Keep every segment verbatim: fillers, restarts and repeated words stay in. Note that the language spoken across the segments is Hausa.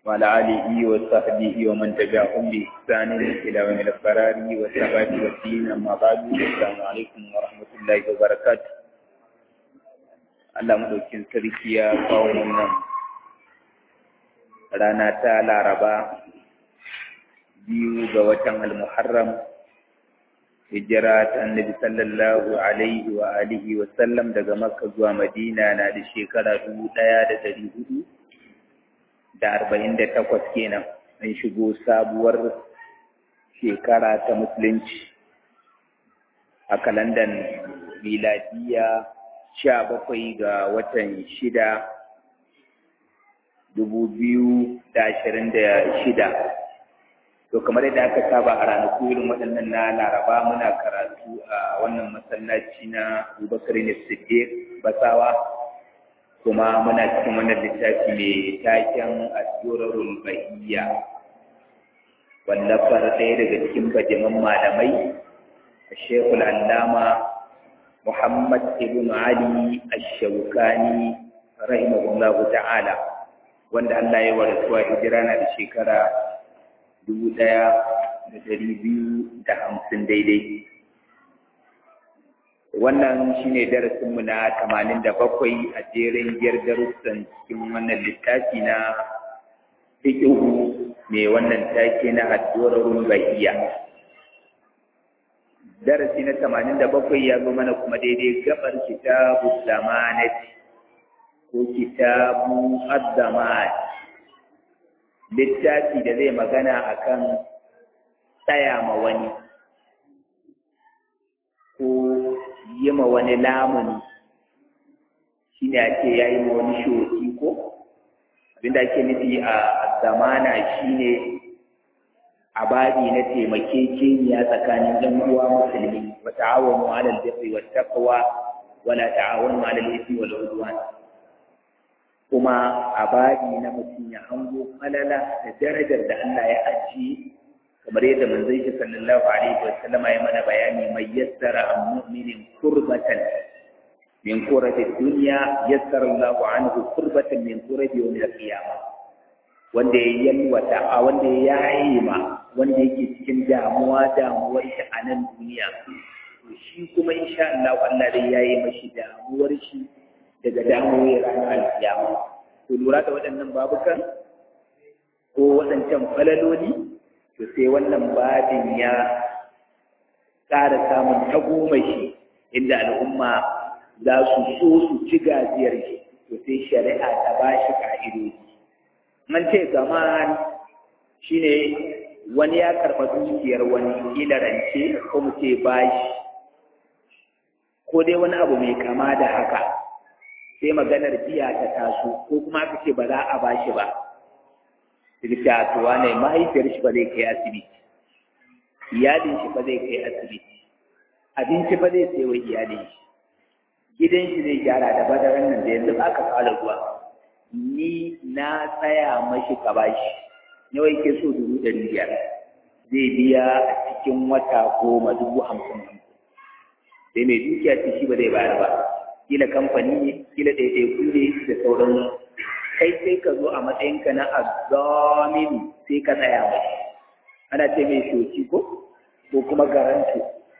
وعلى آله وصحبه ومن تبعهم بإحسان إلى يوم القرار والثبات والدين. أما بعد، السلام عليكم ورحمة الله وبركاته. Allah madaukin sarki ya kawo wannan rana ta Laraba biyu ga watan Al-Muharram, hijira ta Annabi sallallahu alaihi wa alihi wa sallam daga Makka zuwa Madina na da shekara dubu ɗaya da ɗari hudu da arba'in da takwas kenan. An shigo sabuwar shekara ta Musulunci a kalandan miladiya sha bakwai ga watan shida dubu biyu da ashirin da shida. To kamar yadda aka saba a ranaku irin waɗannan na Laraba, muna karatu a wannan masallaci na Abubakar ne Siddiq Basawa, kuma muna cikin wannan littafi mai taken Ad-Durarul Bahiyya, wallafar ɗaya daga cikin bajiman malamai Sheikhul Allama Muhammad ibn Ali Ash-Shawkani rahimahullahu ta'ala, wanda Allah ya warasuwa hijira na da shekara dubu ɗaya da ɗari biyu da hamsin daidai. Wannan shine darasinmu na tamanin da bakwai a jerin giyar darussan cikin wannan littafi na fiqhu mai wannan take na Ad-Durarul Bahiyya. Darasi na tamanin da bakwai ya zo mana kuma daidai gabar kitabu zamanati ko kitabu az-zaman, littafi da zai magana akan tsaya ma wani ko yi ma wani lamuni. Shi ne ake yayi ma wani shoki ko abinda ake nufi a zamana shine abadi na taimakekeniya tsakanin ɗan uwa musulmi, wa ta'awanu 'alal birri wat taqwa wa la ta'awanu 'alal ithmi wal 'udwan. Kuma abadi na mutum ya hango falala da darajar da Allah ya ajiye, kamar yadda manzon shi sallallahu alaihi wa sallam ya mana bayani, mai yassara an mu'minin kurbatan min kurabi dunya yassara Allahu anhu kurbatan min kurabi yawmil qiyamah. Wanda ya yalwata a wanda ya yaye ma wanda yake cikin damuwa damuwar shi a nan duniya, to shi kuma insha Allah Allah dai yayi mashi damuwar shi daga damuwar ranar alkiyama. To lura da waɗannan babukan ko waɗancan falaloli, to sai wannan babin ya ƙara samun tagomashi inda al'umma za su so su ci gajiyar shi, to sai shari'a ta ba shi ka'idoji. Man ce zaman shi ne wani ya karɓa dukiyar wani kila rance ko mu ce bashi ko dai wani abu mai kama da haka, sai maganar biya ta taso ko kuma aka ce ba za a bashi ba. Rikatuwa ne mahaifiyar shi ba zai kai asibiti, iyalin shi ba zai kai asibiti, abinci ba zai sai wa iyalin shi, gidan shi zai gyara da badaran nan da yanzu aka fara zuwa. Ni na tsaya mashi ka bashi nawa yake so dubu ɗari biyar, zai biya a cikin wata goma dubu hamsin hamsin. Sai mai dukiya ce shi ba zai bayar ba, kila kamfani ne, kila ɗaiɗaiku ne da sauran. Kai sai ka zo a matsayinka na azzamin sai ka tsaya mai, ana ce mai shoki ko ko kuma garanto.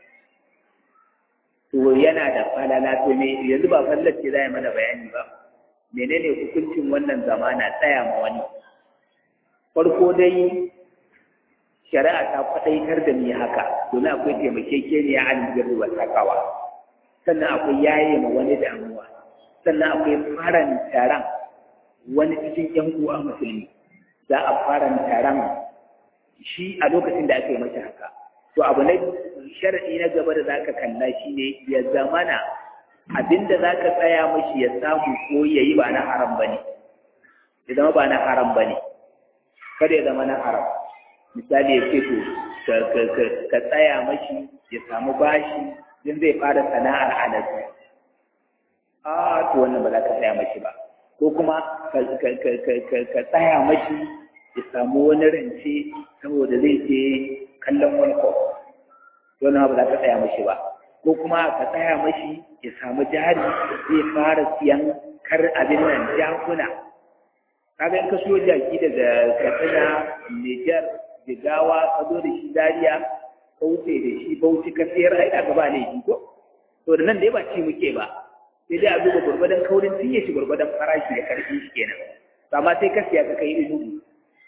To yana da falala, to me yanzu ba fallar ce za a mana bayani ba. Menene hukuncin wannan zamana tsaya ma wani? Farko dai shari'a ta faɗaitar da ni haka domin akwai taimakekeniya a albirri wa takawa, sannan akwai yaye ma wani damuwa, sannan akwai faranta ran wani cikin yan uwa musulmi. Za a faranta ran shi a lokacin da aka yi masa haka. To abu na sharaɗi na gaba da zaka kalla shine ya zamana abinda za ka tsaya mashi ya samu ko ya yi ba na haram ba ne, ya zama ba na haram ba ne, kada ya zama na haram. Misali ya ce to ka tsaya mashi ya samu bashi din zai fara sana'ar alaƙa, a to wannan ba za ka tsaya mashi ba. Ko kuma ka tsaya mashi ya samu wani rance saboda zai je kallon wani ko, wannan ba za ka tsaya mashi ba. Ko kuma ka tsaya mashi ya samu jari zai fara siyan kar abin nan jakuna kaga in ka siyo jaki daga Katsina, Niger, Jigawa, ka zo da shi Zaria, ka wuce da shi Bauchi ka sayar ai da gaba ne ko to da nan dai ba ci muke ba sai dai a duba gurbadan kaurin tinye shi gurbadan farashi da karfi shi kenan amma sai ka siya ka kai ilu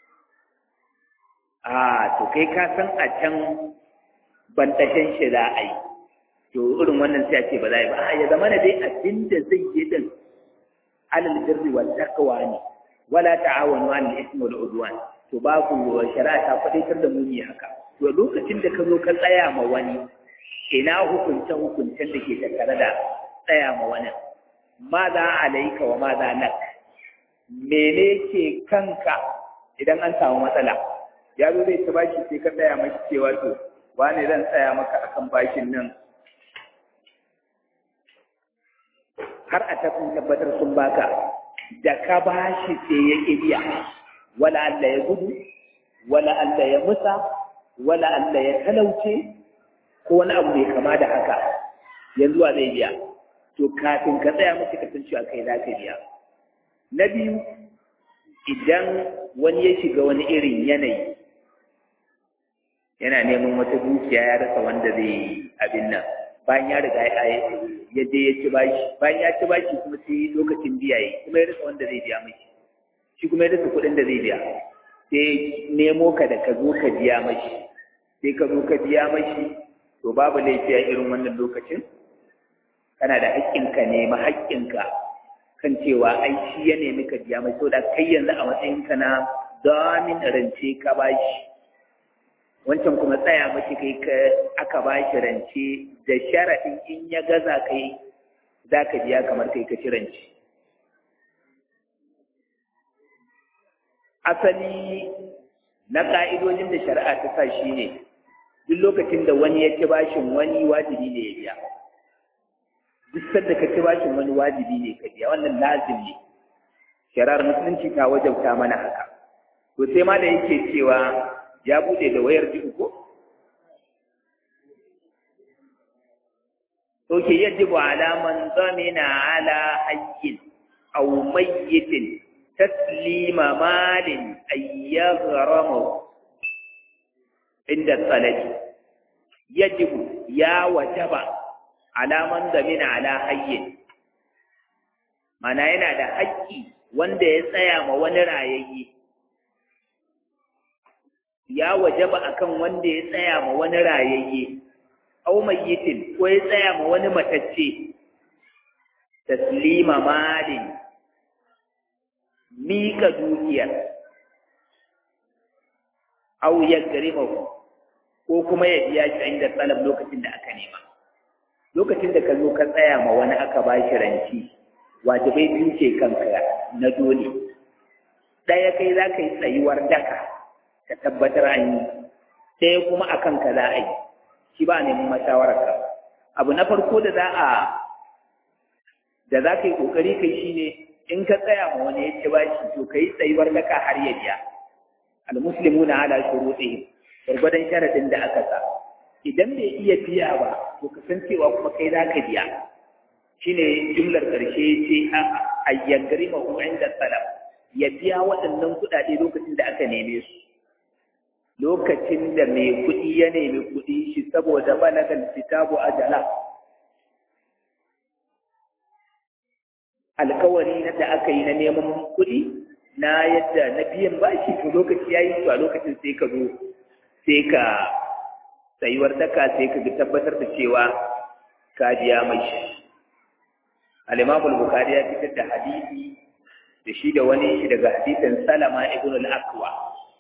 a to kai ka san a can bantashen shi za a yi to irin wannan sai a ce ba za a yi ba ya zama na dai abin da zai yi din alal birri wal taqwa ne wala ta'awanu 'alal ithmi wal 'udwan to babu shari'a ta fadaitar da mu ne haka to lokacin da ka zo ka tsaya ma wani ina hukunta hukuncen da ke tattare da tsaya ma wani ma za alaika wa ma za lak mene ke kanka idan an samu matsala ya zo zai ta bashi sai ka tsaya mashi cewa to wane zan tsaya maka akan bashin nan har a tafi tabbatar sun baka da ka bashi sai ya ƙi biya wala Allah ya gudu wala Allah ya musa wala Allah ya talauce ko wani abu mai kama da haka yanzu a zai biya to kafin ka tsaya mace ka san cewa kai za ka biya na biyu idan wani ya shiga wani irin yanayi yana neman wata dukiya ya rasa wanda zai abin nan bayan ya riga ya je ya ci bashi bayan ya ci bashi kuma sai lokacin biya yi kuma ya rasa wanda zai biya mashi shi kuma ya rasa kuɗin da zai biya sai nemo ka da ka zo ka biya mashi sai ka zo ka biya mashi to babu laifi a irin wannan lokacin kana da haƙƙinka nema haƙƙinka kan cewa ai shi ya nemi ka biya mai saboda kai yanzu a matsayinka na damin rance ka bashi wancan kuma tsaya mashi kai ka aka bashi rance da sharaɗin in ya gaza kai za ka biya kamar kai ka ci rance asali na ƙa'idojin da shari'a ta sa shi ne duk lokacin da wani ya ci bashin wani wajibi ne ya biya duk sanda ka ci bashin wani wajibi ne ka biya wannan lazim ne shari'ar musulunci ta wajabta mana haka to sai ma da yake cewa ya bude da wayar ji ko to ke yajibu ala man zamina ala hayyin aw mayyitin taslima malin ayyaghramu inda salaji yajibu ya wajaba alaman zamina ala hayyin mana yana da haƙƙi wanda ya tsaya ma wani rayayye ya wajaba akan wanda ya tsaya ma wani rayayye aw mayyitin ko ya tsaya ma wani matacce taslima malin mika dukiyar aw yagrimahu ko kuma ya biya shi inda talab lokacin da aka nema lokacin da ka zo ka tsaya ma wani aka ba shi ranci wajibai biyu ce kanka na dole ɗaya kai za ka yi tsayuwar daka ka tabbatar an yi ɗaya kuma a kanka za a yi shi ba a neman mashawararka abu na farko da za a da za ka yi ƙoƙari kai shi ne in ka tsaya ma wani ya ci bashi to ka yi tsayuwar daka har ya biya al-muslimuna ala shurutihim gwargwadon sharadin da aka sa idan bai iya biya ba to ka san cewa kuma kai za ka biya shine jumlar ƙarshe ce a yaggari ma inda salam ya biya waɗannan kuɗaɗe lokacin da aka neme su lokacin da mai kuɗi ya nemi kuɗi shi saboda balagal kitabu ajala alkawari na da aka yi na neman kuɗi na yadda na biyan bashi to lokaci ya yi to a lokacin sai ka zo sai ka tsayuwar daka sai ka tabbatar da cewa ka biya mai shi al-Imam al-Bukhari ya fitar da hadisi da shi da wani shi daga hadisin Salama ibn al-Aqwa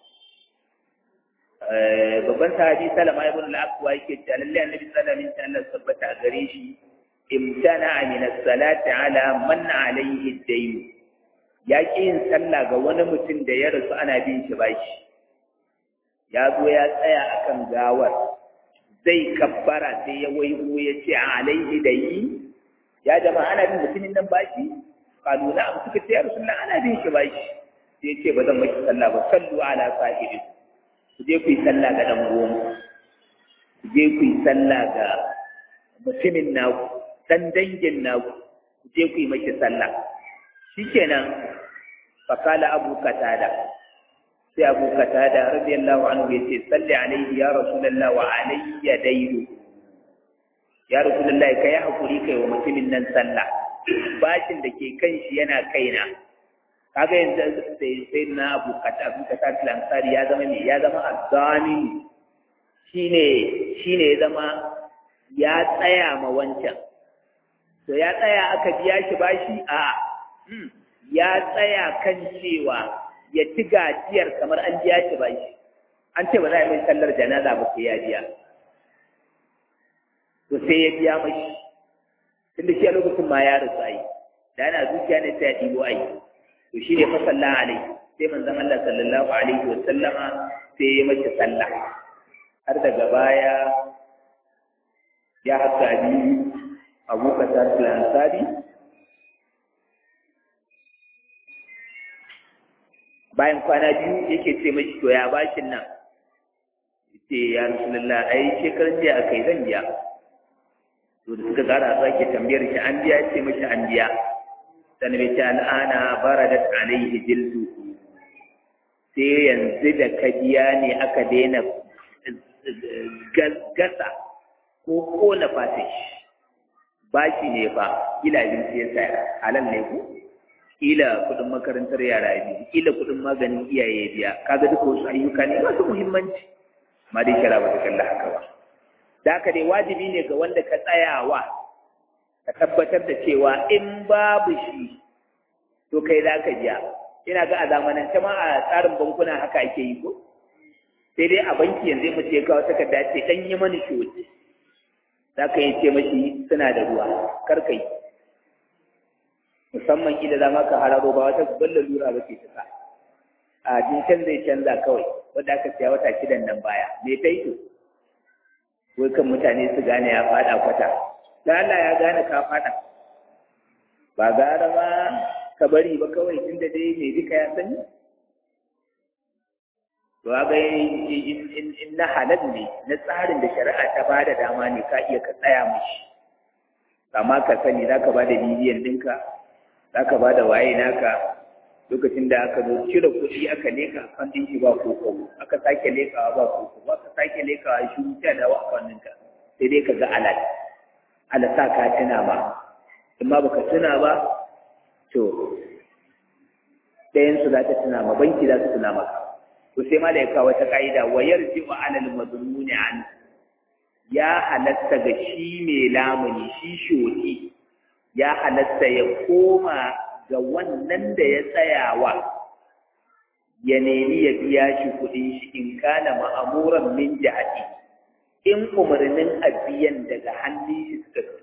babban sahabi Salama ibn al-Aqwa yake cewa lalle Annabi sallallahu alaihi wasallam tabbata a gare shi imtana min as-salati ala man alayhi ad-dayn ya ƙi yin sallah ga wani mutum da ya rasu ana bin shi bashi ya zo ya tsaya akan gawar zai kabbara sai ya waigo ya ce alaihi da yi ya jama'a ana bin mutumin nan bashi kalu na'am suka ce ya rasulullah ana bin shi bashi sai ya ce ba zan maki sallah ba sallu ala sahibi ku je ku yi sallah ga dan goma ku je ku yi sallah ga mutumin naku dan dangin naku ku je ku yi maki sallah shikenan فقال أبو قتادة sai Abu Qatada radiyallahu anhu yace salli alaihi ya rasulullah wa alayya dayru ya rasulullah kai hakuri kai wa mutumin nan sallah bashin da ke kan shi yana kaina kaga yanzu sai sai na Abu Qatada Abu Qatada al-Ansari ya zama ne ya zama azzani shine shine ya zama ya tsaya ma wancan to ya tsaya aka biya shi bashi a ya tsaya kan cewa ya ci gajiyar kamar an biya shi bashi an ce ba za a yi mai sallar janaza ba sai ya biya to sai ya biya mashi tunda shi a lokacin ma ya rasu ai da yana zuciya ne sai ya ɗibo ai to shi ne fa sallah alai sai manzon Allah sallallahu alaihi wa sallama sai ya mace sallah har daga baya ya haka bi Abu Qatada al-Ansari bayan kwana biyu yake ce mashi to ya bashin nan yace ya Rasulullah ai shekaran jiya akai zan biya to da suka tsara sake tambayar shi an biya ce mashi an biya dan bai ce al'ana baradat alaihi jildu sai yanzu da ka biya ne aka daina gasa ko kona fatin bashi ne fa ila bin sai halal ne ko ila kudin makarantar yara biyu ila kudin maganin iyaye biya kaga duka wasu ayyuka ne masu muhimmanci ma dai shara ba ta kalla haka ba da haka dai wajibi ne ga wanda ka tsayawa ka tabbatar da cewa in babu shi to kai za ka biya ina ga a zamanin ma a tsarin bankuna haka ake yi ko sai dai a banki yanzu mu ce kawo takarda ce dan yi mani shoci za ka yi ce mashi suna da ruwa kar ka yi musamman ida za ka hararo ba wata balla lura ba ce ta sa a jincan zai canza kawai wanda aka siya wata shidan nan baya me ta yi to wai kan mutane su gane ya fada kwata da Allah ya gane ka fada ba gara ma ka bari ba kawai tunda dai mai duka ya sani to ga in in na halal ne na tsarin da shari'a ta bada dama ne ka iya ka tsaya mishi amma ka sani zaka bada bidiyon dinka zaka bada waye naka lokacin da aka zo cire kuɗi aka leka akan din shi ba koko aka sake lekawa ba koko aka sake lekawa shi ta da wa akan ɗinka sai dai ka ga alal ala sa ka tuna ba amma baka tuna ba to ɗayan su za ta tuna ma banki za su tuna maka to sai ma da ya kawo ta ka'ida wa yarji wa alal mazmuni an ya halatta ga shi mai lamuni shi shoti ya halatta ya koma ga wannan da ya tsayawa ya nemi ya biya shi kuɗin shi in kana ma'amuran min jihati in umarnin abiyan daga hannun shi suka fi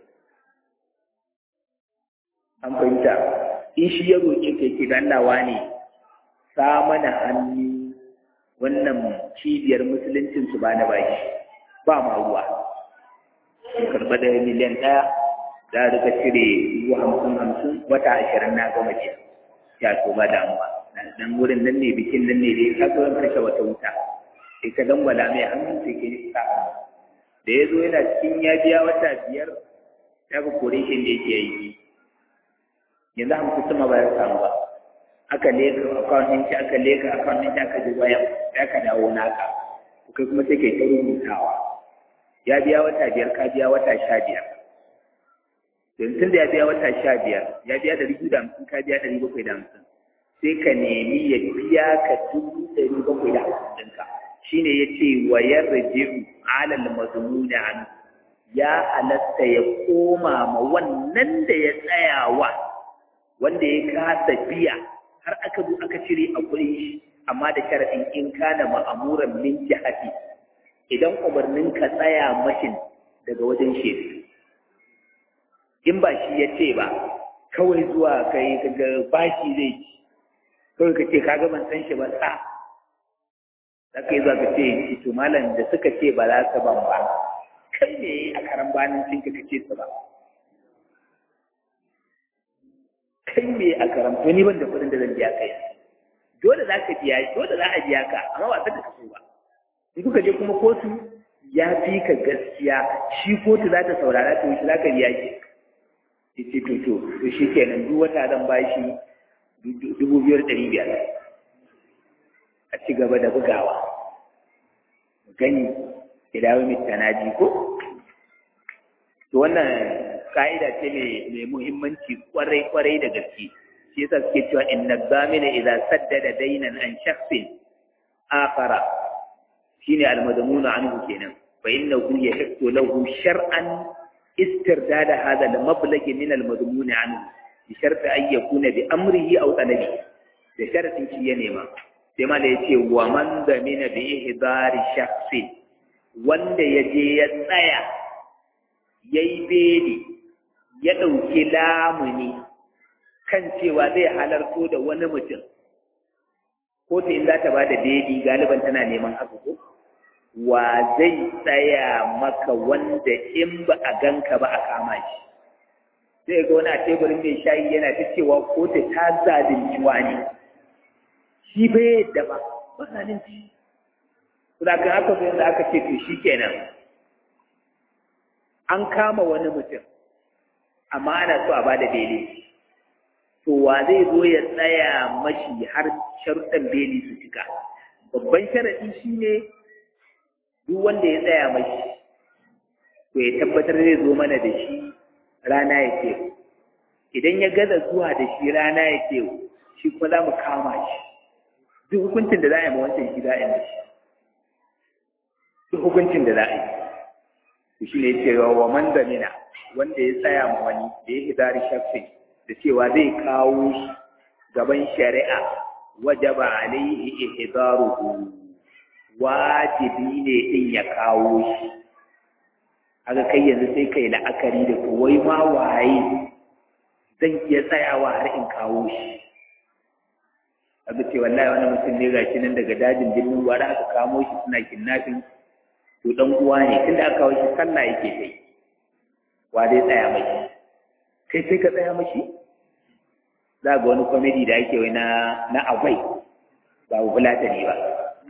an fahimta in shi ya roƙe kai ki dallawa ne sa mana hannu wannan cibiyar musuluncin su ba na bashi ba ma ruwa karɓa da miliyan ɗaya za a rika cire dubu hamsin hamsin wata ashirin na gama jiya ya to ba damuwa dan wurin nan ne bikin nan ne dai ka zo kashe wata wuta sai ka dangwala mai hannun sai ke sa da ya zo yana cikin ya biya wata biyar ya ga kore shi da yake yi yanzu hamsin sama ba ya samu ba aka leka akawunin shi aka leka akawunin shi aka ji bayan ya ka dawo naka kai kuma sai kai ta rubutawa ya biya wata biyar ka biya wata sha biyar tun da ya biya wata sha biyar ya biya ɗari biyu da hamsin ka biya ɗari bakwai da hamsin sai ka nemi ya biya ka dubu ɗari bakwai da hamsin ɗinka shi ne ya ce wa yarji'u alal mazmuni an ya halatta ya koma ma wannan da ya tsayawa wanda ya kasa biya har aka zo aka cire a kuɗin shi amma da sharaɗin in kana ma'amuran min jihati idan umarnin ka tsaya mashin daga wajen shefi in ba shi ya ce ba kawai zuwa kai kaga bashi zai ci kawai ka ce kaga ban san shi ba sa za ka yi zuwa ka ce to malam da suka ce ba za su ban ba kai ne a karan banin cin ka ce su ba kai ne a karan to ni ban da kuɗin da zan biya kai dole za ka biya dole za a biya ka amma ba saka kaso ba in kuka je kuma kotu ya fi ka gaskiya shi kotu za ta saurara ta wuce za ka biya shi yace to to to shikenan duk wata zan bashi dubu biyar ɗari biyar a ci gaba da bugawa gani idawo mitanaji ko to wannan ka'ida ce mai muhimmanci kwarai kwarai da gaske shi yasa suke cewa inna zamina idza saddada daynan an shakhsin akhara shine al-madmun anhu kenan fa innahu yahiqqu lahu shar'an استرداد هذا المبلغ من المضمون عنه بشرط أن يكون بأمره أو طلبه بشرط شيء نما كما يقول ومن ضمن بإحضار شخص wanda ya je ya tsaya ya yi beli ya ɗauki lamuni kan cewa zai halarto da wani mutum ko ta in za ta ba da beli galiban tana neman haka ko wa zai tsaya maka wanda in ba a ganka ba a kama shi sai ga wani a teburin mai shayi yana ta cewa kotu ta zalunci wani shi bai yadda ba ba zalunci kuma kan aka zo da aka ce to shi kenan an kama wani mutum amma ana so a ba da beli to wa zai zo ya tsaya mashi har sharuɗan beli su cika babban sharaɗi shine duk wanda ya tsaya mashi to ya tabbatar zai zo mana da shi rana ya ce idan ya gaza zuwa da shi rana ya ce shi kuma za mu kama shi duk hukuncin da za a yi ma wancan shi za a yi mashi duk hukuncin da za a yi to shi ne cewa wa man zamina wanda ya tsaya ma wani da ya hidari shafi da cewa zai kawo shi gaban shari'a wajaba alaihi ihdaruhu wajibi ne din ya kawo shi haka kai yanzu sai kai la'akari da wai ma waye zan iya tsayawa har in kawo shi abu ce wallahi wani mutum ne gashi nan daga dajin birnin gwara aka kamo shi suna kidnapping to dan uwa ne tunda aka kawo shi sallah yake kai wa zai tsaya mashi kai sai ka tsaya mashi za ga wani comedy da ake wai na na agwai ba bulata ne ba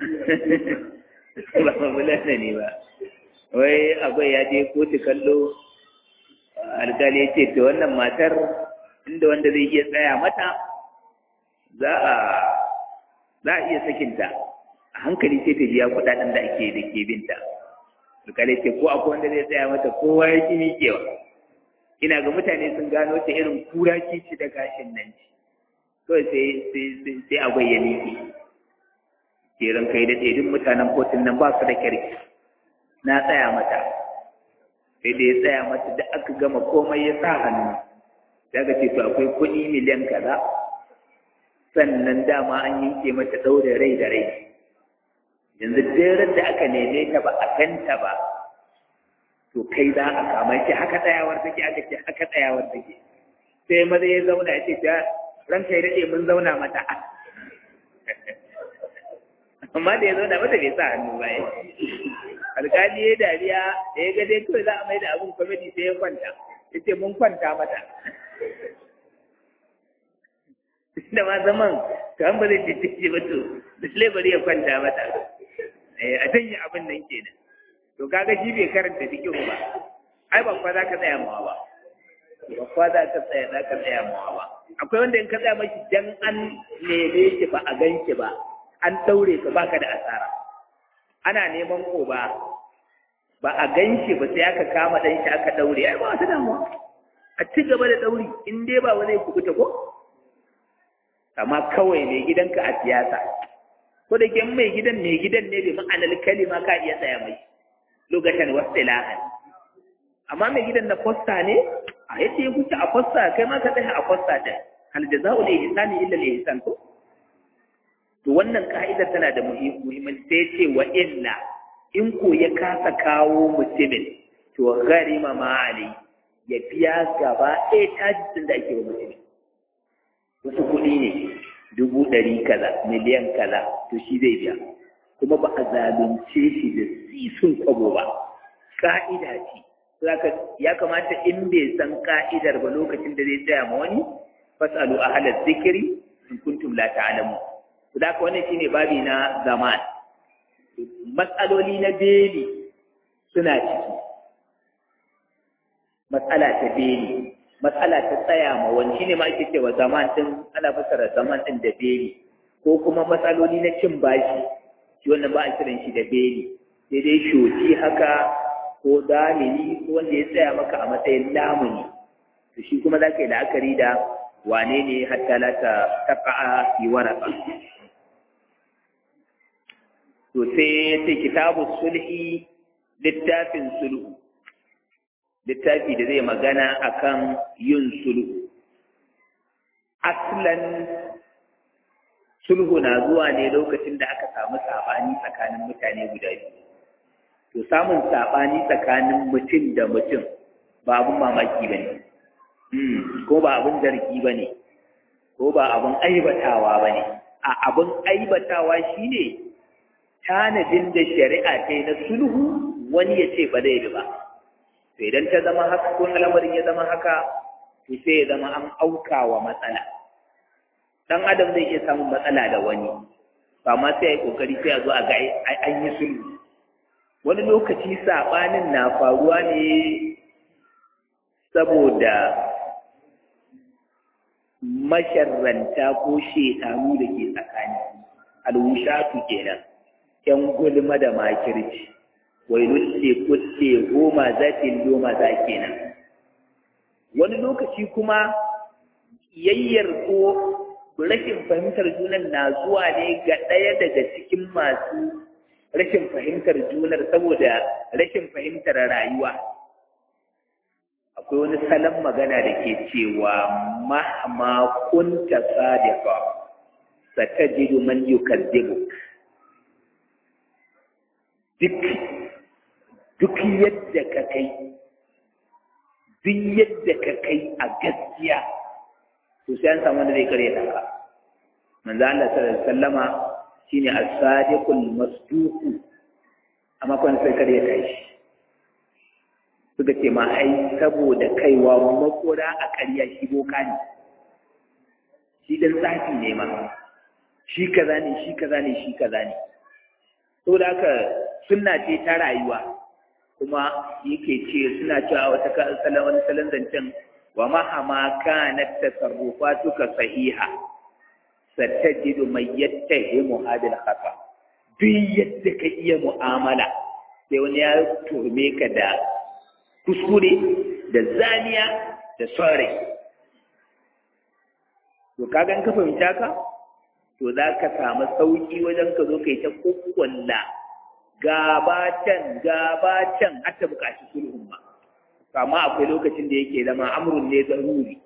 ba mamulana ne ba wai akwai ya je kotu kallo alkali ya ce to wannan matar inda wanda zai iya tsaya mata za a za a iya sakinta a hankali sai ta biya kudaden da ake da ke binta alkali ya ce ko akwai wanda zai tsaya mata kowa ya ki miƙewa ina ga mutane sun gano ta irin kura kici da gashin nan ci kawai sai sai sai agwai ya miƙe keran kai da duk mutanen kotun nan ba su da kirki na tsaya mata sai da ya tsaya mata da aka gama komai ya sa hannu daga ce to akwai kuɗi miliyan kaza sannan dama an yanke mata ɗaure rai da rai yanzu daren da aka neme ta ba a ganta ba to kai za a kama shi haka tsayawar take aka ce haka tsayawar take sai maza ya zauna ya ce ta ranka ya daɗe mun zauna mata amma da ya zauna mata bai sa hannu ba alkali ya dariya da ya ga dai kawai za a mai da abin kwamiti sai ya kwanta ya ce mun kwanta mata da ma zaman ta an ba zai jijjiji ba to da bari ya kwanta mata a janye abin nan kenan to kaga shi bai karanta fikihu ba ai ba kwa za ka tsaya mawa ba ba kwa za ka tsaya za ka tsaya mawa ba akwai wanda in ka tsaya mashi dan an neme shi ba a gan shi ba an daure ka baka da asara ana neman ko ba ba a gan shi ba sai aka kama dan shi aka daure ai ba wata damuwa a ci gaba da dauri in dai ba wani kubuta ko amma kawai mai gidanka a siyasa ko da ke mai gidan mai gidan ne bai ma'anar kalima ka iya tsaya mai lokacin wasu ilahan amma mai gidan na fosta ne a yace ya kuce a fosta kai ma ka tsaya a fosta din hal jaza'u li ihsani illa li ihsan ko to wannan ka'idar tana da muhimmanci sai ce wa illa in ko ya kasa kawo mutumin to gharima ma ali ya biya gaba ɗaya tajin da ake wa mutumin wasu kuɗi ne dubu ɗari kaza miliyan kaza to shi zai biya kuma ba a zalunce shi da sisun kwabo ba ka'ida ce ya kamata in bai san ka'idar ba lokacin da zai tsaya ma wani fasalu ahla zikiri in kuntum la ta'lamu to da wannan shine babi na zaman matsaloli na beli suna ciki matsala ta beli matsala ta tsaya ma wani shine ma ake cewa zaman din, ana fassara zaman din da beli, ko kuma matsaloli na cin bashi shi wannan ba a kiran shi da beli, sai dai shoti haka ko damini ko wanda ya tsaya maka a matsayin lamuni, to shi kuma za ka yi la'akari da wane ne hatta la ta tafa'a fi waraka. To sai ya ce kitabu sulhi, littafin sulhu, littafi da zai magana akan yin sulhu. Aslan sulhu na zuwa ne lokacin da aka samu saɓani tsakanin mutane guda biyu. To samun saɓani tsakanin mutum da mutum ba abin mamaki ba ne, ko ba abin zargi ba ne, ko ba abin aibatawa ba ne. A abin aibatawa shi ne tanadin da shari'a ta yi na sulhu wani ya ce ba zai ba. To idan ta zama haka ko al'amarin ya zama haka, to sai ya zama an auka wa matsala. Dan adam zai iya samun matsala da wani, ba ma sai ya yi kokari sai a zo a ga an yi sulhu. Wani lokaci saɓanin na faruwa ne saboda masharranta ko shekaru da ke tsakani, alwushatu kenan, ‘yan gulma da makirci, wai nulle kulle goma zatin goma za kenan. Wani lokaci kuma yayyar ko rashin fahimtar junan na zuwa ne ga ɗaya daga cikin masu rashin fahimtar junar saboda rashin fahimtar rayuwa. Akwai wani salon magana da ke cewa mahma kunta sadiqa satajidu man yukadzibuk. Duk duk yadda ka kai duk yadda ka kai a gaskiya to sai an samu wanda zai kare ka. Manzo Allah sallallahu alaihi wasallama shine as-sadiqul masduq, amma kun sai kare kai shi. Suka ce ma ai saboda kaiwa makora a ƙarya shi boka ne, shi dan tsafi ne ma, shi kaza ne shi kaza ne shi kaza ne. Saboda haka sunna ce ta rayuwa, kuma yake ce suna cewa wata salon wani salon zancen wa mahama kanat tasarrufatuka sahiha satajidu man yattahimu hadal khata. Duk yadda ka iya mu'amala sai wani ya turme ka da kuskure da zaniya da sore. To ka gan ka fahimta ka, to za ka samu sauki wajen ka zo kai ta kukkulla gaba can gaba can har ta buƙaci sulhun ma. Amma akwai lokacin da yake zama amrun ne zaruri.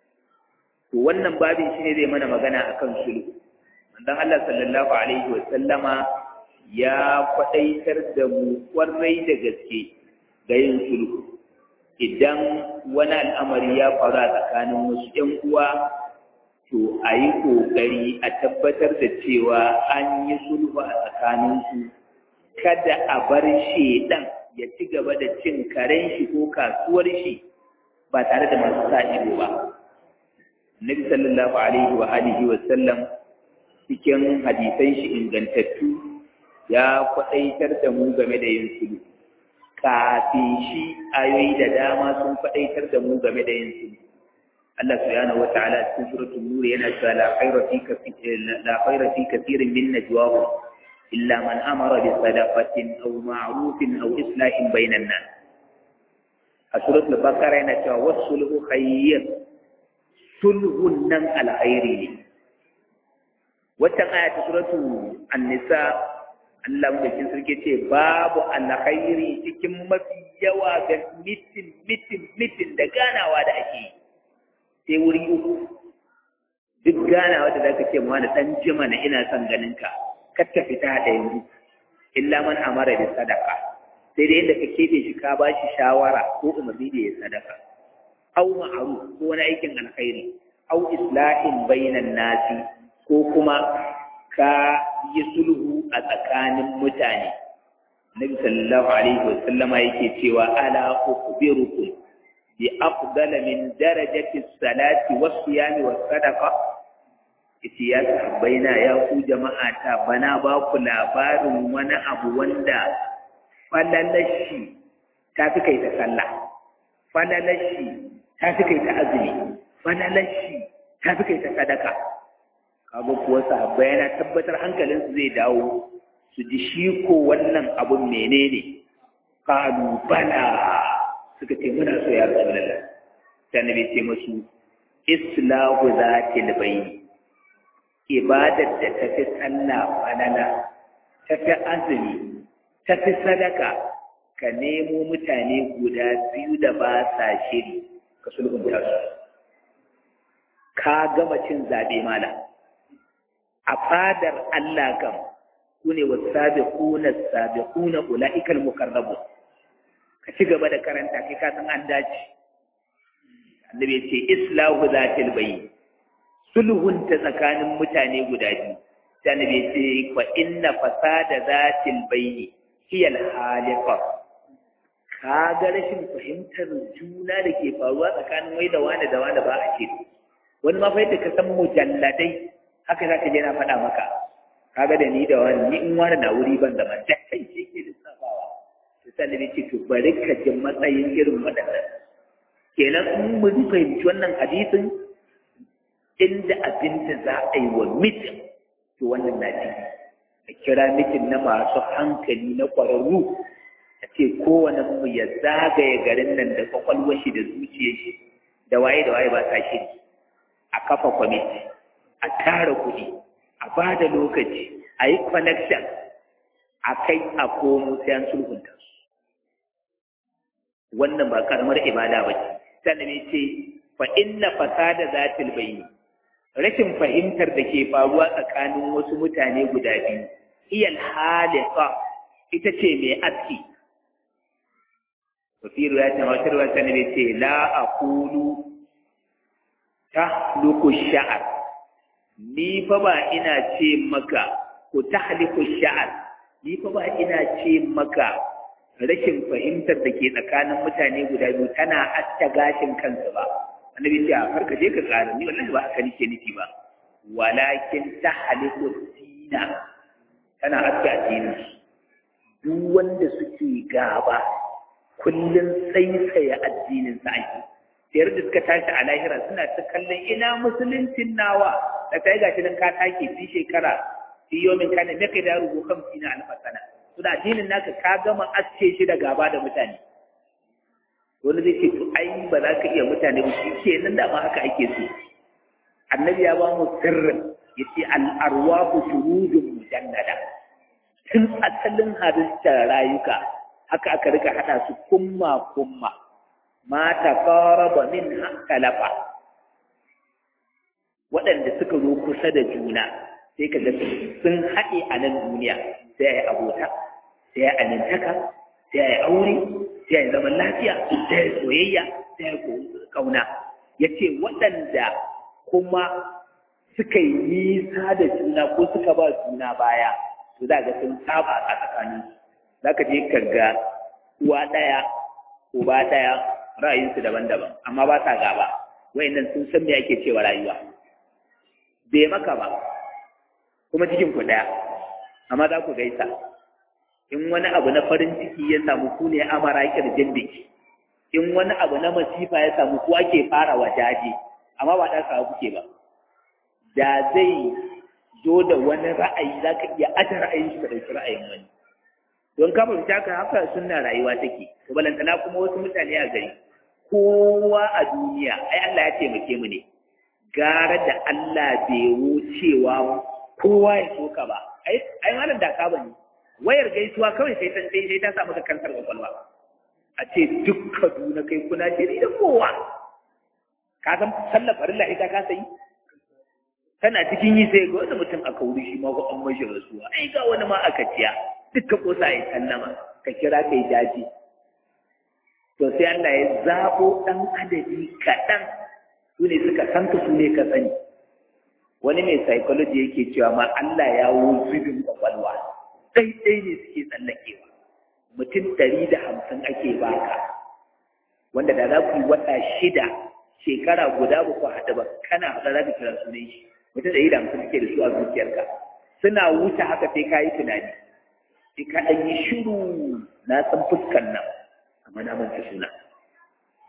To wannan babin shi ne zai mana magana akan sulhu. Manzon Allah sallallahu alaihi wa sallama ya faɗaitar da mu kwarai da gaske ga yin sulhu. Idan wani al'amari ya faru a tsakanin wasu ‘yan uwa, to a yi ƙoƙari a tabbatar da cewa an yi sulhu a tsakaninsu, kada a bar shedan ya ci gaba da cin karen shi ko kasuwar shi ba tare da masu sa ido ba. Nabi sallallahu alaihi wa alihi wa sallam cikin hadisan shi ingantattu ya kwaɗaitar da mu game da yin sulhu. Kafin shi ayoyi da dama sun faɗaitar da mu game da yin sulhu. Allah subhanahu wa ta'ala cikin suratul nur yana cewa la khayra fi kathirin la khayra fi kathirin min najwahum illa man amara bi sadaqatin aw ma'rufin aw islahin bainan nas. A suratul baqara yana cewa wasulhu khayr, sulhun nan alkhairi ne. Wata aya ta suratul an-nisa Allah mutum sarki ce babu alkhairi cikin mafi yawa ga mitin mitin mitin da ganawa da ake yi. Sai wuri uku, duk ganawa da zaka ce mu wani dan jima na ina son ganin ka, kar ta fita da yanzu. Illa man amara bi sadaka, sai dai inda ka kebe shi ka ba shi shawara ko umarni da ya sadaka. Au ma'ruf ko wani aikin alkhairi, au islahin bainan nasi ko kuma ka yi sulhu a tsakanin mutane. Nabi sallallahu alaihi wa sallama yake cewa ala ukhbirukum bi afdala min darajati salati was siyami was sadaqa. Yace ya sahabbaina ya ku jama'a ta bana ba ku labarin wani abu wanda falalashi ta fi kai ta sallah, falalashi ta fi kai ta azumi falalashi ta fi kai ta sadaka kaga kuwa sahabbai yana tabbatar hankalinsu zai dawo su ji shi ko wannan abun menene qalu bala suka ce muna so ya rasulullah sai nabi ce musu islahu zatil bayn ibadar da ta fi sallah falala ta fi azumi ta fi sadaka ka nemo mutane guda biyu da ba sa shiri ka sulhunta su ka gama cin zaɓe mala a fadar Allah kam ku ne wasu sabiquna sabiquna ulaikal muqarrabun ka ci gaba da karanta kai ka san an dace annabi ya ce islahu zatil bayn sulhun ta tsakanin mutane guda biyu sai annabi ya ce fa inna fasada zatil bayn hiya al haliqa ka ga rashin fahimtar juna da ke faruwa tsakanin wai da wani da wani ba a ce wani ma fa yadda ka san mujalladai haka za ka je na faɗa maka kaga da ni da wani ni in wani na wuri ban zama da kai ce ke lissafawa to sai ne ce to bari ka ji matsayin irin waɗannan kenan in mun fahimci wannan hadisin inda abin da za a yi wa mitin to wannan na ciki a kira mitin na masu hankali na ƙwararru a ce kowane mu ya zagaye garin nan da kwakwalwar shi da zuciyar shi da waye da waye ba sa shiri a kafa kwamiti a tara kuɗi a ba da lokaci a yi connection a kai a komo sai an sulhunta su wannan ba karamar ibada ba ce sannan ne ce fa inna fasada zatil bayni rashin fahimtar da ke faruwa tsakanin wasu mutane guda biyu iyal haliqa ita ce mai aski wafiru ya ce wata ruwa sannan ne ce la aqulu tahluku sha'ar ni fa ba ina ce maka ku tahliku sha'ar ni fa ba ina ce maka rashin fahimtar da ke tsakanin mutane guda biyu tana atta gashin kansu ba annabi ce a farka je ka tsara ni wallahi ba haka nake nufi ba walakin tahliku dina tana atta addinin duk wanda suke gaba kullun tsaitsaya addinin sa ake sayar da suka tashi a lahira suna ta kallon ina musuluncin nawa da ta yi gashi nan ka take fi shekara fi yomin kana me kai da rubu kamsi na alfasana to da addinin naka ka gama aske shi da gaba da mutane wani zai ce to ai ba za ka iya mutane ba shi ke nan da ma haka ake so annabi ya ba mu sirrin yace al arwahu shurudun mujannada tun asalin halittar rayuka haka aka rika hada su kumma kumma ma taqaraba min talafa waɗanda suka zo kusa da juna sai ka ga sun haɗe a nan duniya sai ya yi abota sai ya amintaka sai ya yi aure sai ya yi zaman lafiya sai ya yi soyayya sai ya yi kauna ya ce waɗanda kuma suka yi nisa da juna ko suka ba juna baya to za ga sun saba a tsakaninsu za ka je ka ga uwa ɗaya uba ɗaya ra'ayinsu daban-daban amma ba sa gaba wayannan sun san me ake cewa rayuwa bai maka ba kuma cikin ku daya amma za ku gaisa in wani abu na farin ciki ya samu ku ne amara kirjin biki in wani abu na masifa ya samu ku ake fara wajaje amma ba ɗan sawa kuke ba da zai zo da wani ra'ayi za ka iya aje ra'ayin shi ka ɗauki ra'ayin wani don ka fahimta ka haka sunna rayuwa take to balantana kuma wasu mutane a gari kowa a duniya ai Allah ya taimake mu ne gara da Allah bai wucewa kowa ya soka ba ai ai malam da ka bane wayar gaisuwa kawai sai ta sai ta samu ka kansar kwakwalwa a ce duk Kaduna kai kuna shiri da kowa ka san sallar farilla ita ka sai kana cikin yi sai ga wani mutum aka wuri shi ma ko an mashi rasuwa ai ga wani ma aka ciya dukka kosa ya sallama ka kira kai daji to sai Allah ya zabo dan adadi kaɗan su ne suka san ka su ne ka sani wani mai psychology yake cewa ma Allah ya wuzubin kwakwalwa ɗaiɗai ne suke tsallakewa mutum ɗari da hamsin ake baka wanda da za ku yi wata shida shekara guda ba ku haɗu ba kana haɗa za ka kira sunan shi mutum ɗari da hamsin suke da su a zuciyarka suna wuce haka sai ka yi tunani sai ka ɗan yi shiru na san fuskan nan amma na manta suna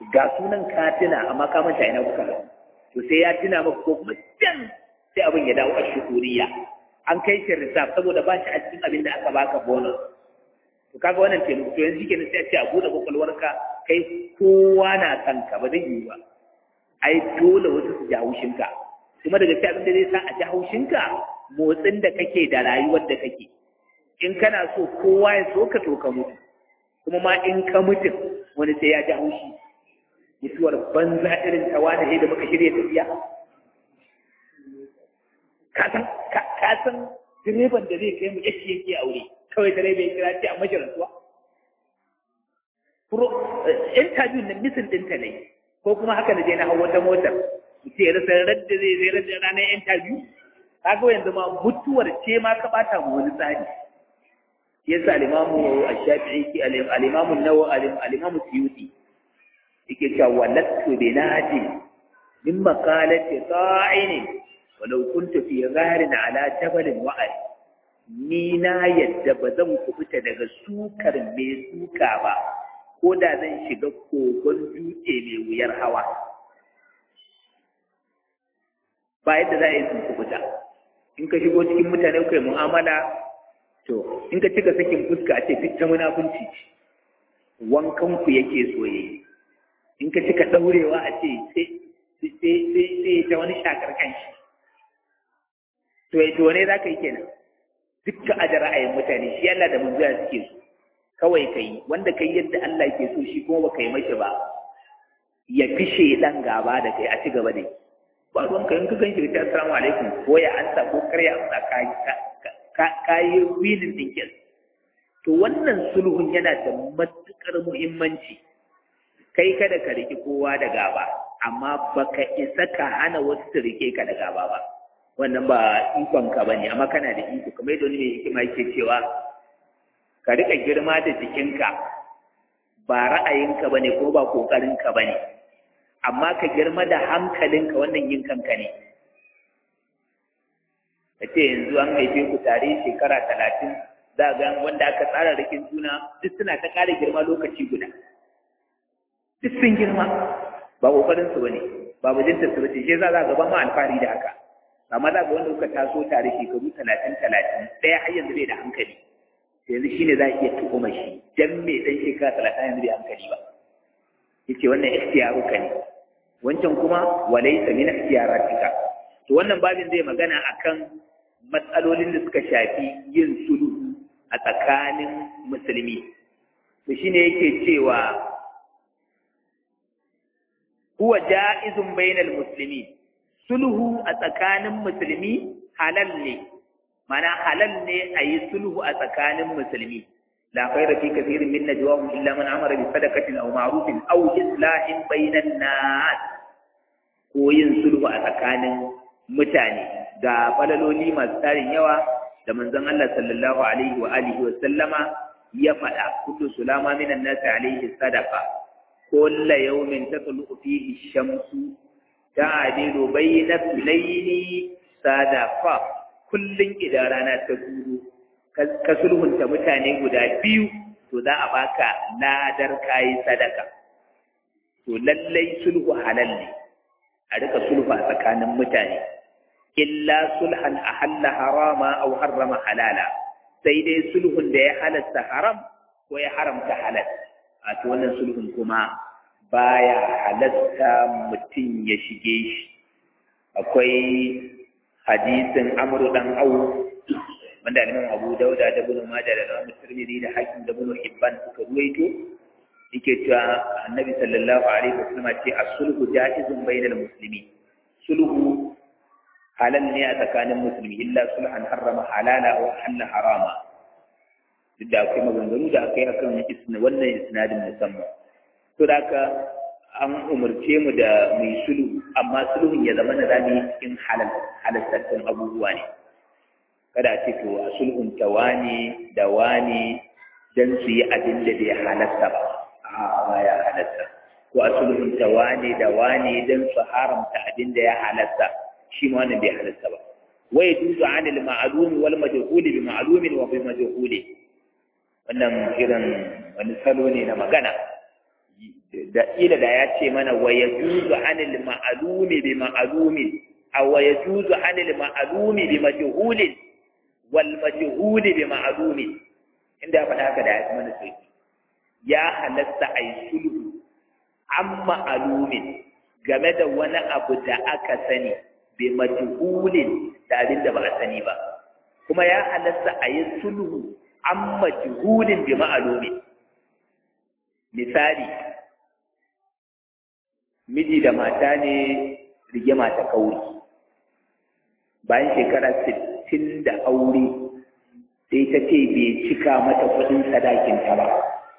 ga sunan ka tuna amma ka manta ina kuka haɗu to sai ya tuna maka ko kuma can sai abin ya dawo a shukuriya an kai shi reserve saboda ba shi a cikin abin da aka baka bonus to kaga wannan ce to yanzu kenan sai a ce a bude kwakwalwarka kai kowa na kanka ba zai yi ba ai dole wasu su ji haushinka kuma daga cikin abin da zai sa a ji haushinka motsin da kake da rayuwar da kake in kana so kowa ya so ka to ka mutu kuma ma in ka mutu wani sai ya ji haushi mutuwar banza irin ta wani da muka shirya tafiya ka san ka san direban da zai kai mu yashi yake aure kawai direba ya kira ce a mashi rantsuwa pro interview na misin ɗinta ne ko kuma haka na je na hau wata motar ce ya rasa radda zai zai radda ranar interview kaga yanzu ma mutuwar ce ma ka bata mu wani tsari yasa al-imamu ash-shafi'i al-imamu an-nawawi al-imamu suyuti yake cewa walattu bi nadi min maqalati qa'ini walau kuntu fi gharin ala jabalin wa'ad ni na yadda ba zan kubuta daga sukar mai suka ba ko da zan shiga kogon dutse mai wuyar hawa ba yadda za a yi sun kubuta in ka shigo cikin mutane kai mu'amala to in ka cika sakin fuska a ce duk ta munafunci wankan ku yake soye in ka cika daurewa a ce sai sai sai ta wani shakar kanshi to to ne za ka yi kenan dukkan a ra'ayin mutane shi Allah da manzo ya suke so kawai kai wanda kai yadda Allah ke so shi kuma baka yi mashi ba ya fishe dan gaba da kai a ci gaba da ba ruwan ka in ka ganshi ta assalamu alaikum ko ya ansa ko karya amsa ka ka yi wilin din kin to wannan sulhun yana da matukar muhimmanci kai kada ka riki kowa da gaba amma baka isa ka hana wasu su rike ka da gaba ba wannan ba ikon ka bane amma kana da iko kamar yadda wani mai hikima yake cewa ka rika girma da jikinka ba ra'ayinka bane ko ba kokarinka bane amma ka girma da hankalinka wannan yin kanka ne kace yanzu an haife ku tare shekara talatin za ga wanda aka tsara rikin juna duk suna ta ƙara girma lokaci guda duk sun girma ba kokarin su bane ba bajinta su bace shi za za ga ba ma alfahari da haka amma za ga wanda kuka taso tare shekaru talatin talatin ɗaya har yanzu bai da hankali yanzu shine za a iya tuhuma shi dan me dan shekara talatin yanzu bai hankali ba yace wannan ikhtiyaruka ne wancan kuma walaysa min ikhtiyaratika to wannan babin zai magana akan matsalolin da suka shafi yin sulhu a tsakanin musulmi to shine yake cewa huwa ja'izun bainal muslimin sulhu a tsakanin musulmi halal ne mana halal ne a yi sulhu a tsakanin musulmi la khayra fi kathirin min najwahum illa man amara bi sadaqatin aw ma'rufin aw islahin bainan nas ko yin sulhu a tsakanin mutane ga falaloli masu tarin yawa da manzon Allah sallallahu alaihi wa alihi wa sallama ya faɗa kullu sulama minan nas alaihi sadaqa kullu yawmin tatlu fihi ash-shamsu ta'dilu bayna al-layli sadaqa kullun idan rana ta gudu ka sulhunta mutane guda biyu to za a baka ladar kayi sadaka to lallai sulhu halal ne a rika sulhu a tsakanin mutane illa sulhan ahalla harama aw harrama halala sai dai sulhun da ya halatta haram ko ya haramta halal a to wannan sulhun kuma baya halatta mutum ya shige shi akwai hadisin amru dan awu wanda Imam Abu Dauda da Ibn Majah da Imam Tirmidhi da Hakim da Ibn Hibban suka ruwaito yake cewa Annabi sallallahu alaihi wasallam ce as-sulhu jaizun bainal muslimin sulhu halal ne a tsakanin musulmi illa sulhan harrama halala wa halal harama duk da akwai maganganu da akai akan isna wannan isnadin musamman to da haka an umarce mu da mu yi sulhu amma sulhun ya zama da zamu cikin halal halattattun abubuwa ne kada ce to a sulhun ta wani da wani dan su yi abin da bai halatta ba a ba ya halatta ko a sulhun ta wani da wani dan su haramta abin da ya halatta shi ma wannan bai halatta ba wa yajuzu anil ma'lum wal majhul bi ma'lumin wa bi majhul wannan irin wani salo ne na magana da ila da ya ce mana wa yajuzu anil ma'lumi bi ma'lumin aw wa yajuzu anil ma'lumi bi majhulin wal majhuli bi ma'lumin inda ya faɗa haka da ya mana sai ya halatta ai sulhu an ma'lumin game da wani abu da aka sani bi majhulin da abin da ba a sani ba kuma ya halatta a yi sulhu an majhulin bi ma'lumin misali miji da mata ne rigima ta kauri bayan shekara sittin da aure sai ta ce bai cika mata kudin sadakinta ba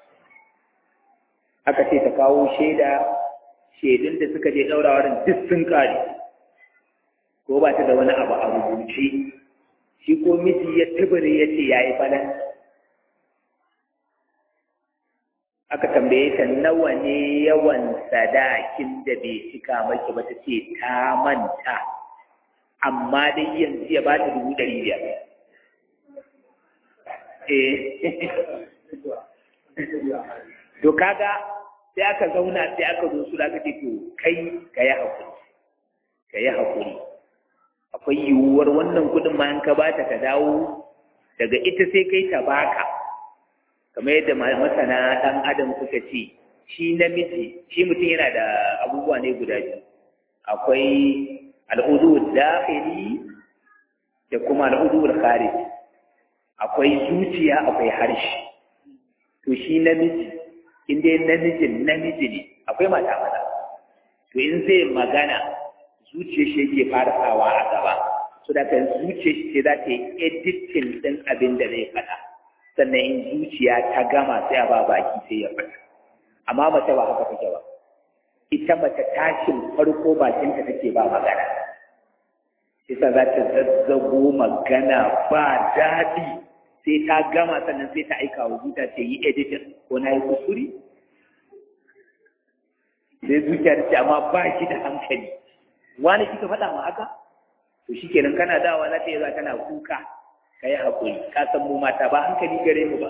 aka ce ta kawo shaida shaidun da suka je ɗaura wurin duk sun kare ko ba ta da wani abu a rubuce shi ko miji ya tubure ya ce ya yi falan aka tambaye ta nawa ne yawan sadakin da bai cika maki ba ta ce ta manta amma dai yanzu ya ba ta dubu ɗari biyar eh to kaga sai aka zauna sai aka zo su da aka ce to kai ka yi haƙuri ka yi haƙuri akwai yiwuwar wannan kuɗin ma in ka ba ta ka dawo daga ita sai kai ta baka kamar yadda masana ɗan adam suka ce shi namiji shi mutum yana da abubuwa ne guda biyu akwai al'udu dakhili da kuma al'udu kharij akwai zuciya akwai harshe to shi namiji in dai namijin namiji ne akwai mata maza to in zai magana zuciyar shi yake fara sawa a gaba so da kan zuciyar shi za ta yi editing ɗin abin da zai faɗa sannan in zuciya ta gama sai a ba baki sai ya faɗa amma mace ba haka take ba ita mace tashin farko bakinta take ba magana isa za ta zazzago magana ba daɗi sai ta gama sannan sai ta aika wa zuciya ce yi editing ko na yi kusuri sai zuciya ta ce amma ba ki da hankali wani kika faɗa ma haka to shi kenan kana dawa za ta yi za tana kuka ka yi haƙuri ka san mu mata ba hankali gare mu ba